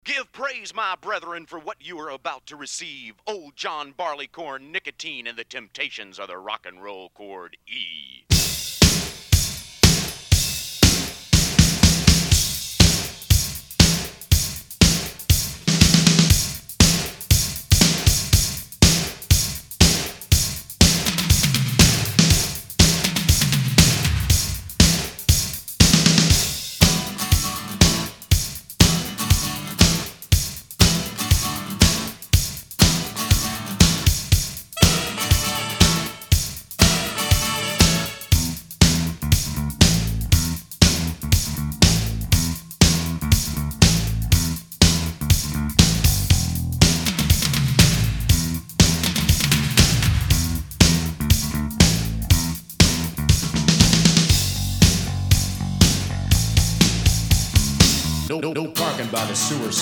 Give praise, my brethren, for what you are about to receive. Old John Barleycorn, nicotine, and the temptations of the rock and roll chord E. No parking by the sewer.